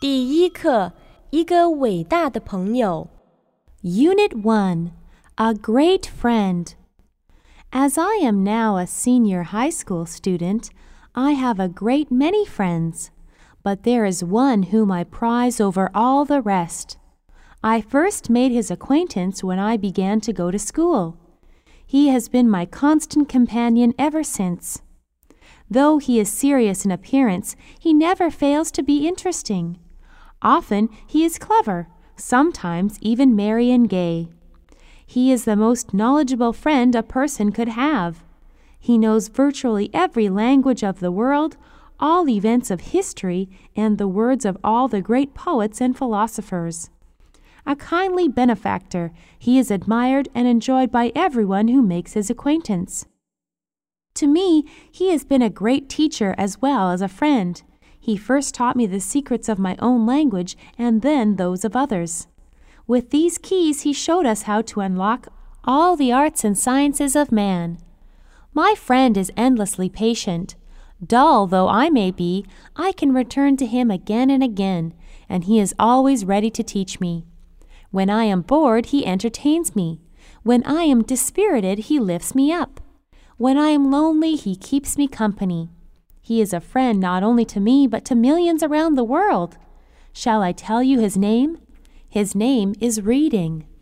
第一课，一个伟大的朋友。 Unit 1, A Great Friend. As I am now a senior high school student, I have a great many friends, but there is one whom I prize over all the rest. I first made his acquaintance when I began to go to school. He has been my constant companion ever since. Though he is serious in appearance, he never fails to be interesting. Often he is clever, sometimes even merry and gay. He is the most knowledgeable friend a person could have. He knows virtually every language of the world, all events of history, and the words of all the great poets and philosophers. A kindly benefactor, he is admired and enjoyed by everyone who makes his acquaintance. To me, he has been a great teacher as well as a friend. He first taught me the secrets of my own language and then those of others. With these keys, he showed us how to unlock all the arts and sciences of man. My friend is endlessly patient. Dull though I may be, I can return to him again and again, and he is always ready to teach me. When I am bored, he entertains me. When I am dispirited, he lifts me up. When I am lonely, he keeps me company. He is a friend not only to me, but to millions around the world. Shall I tell you his name? His name is Reading.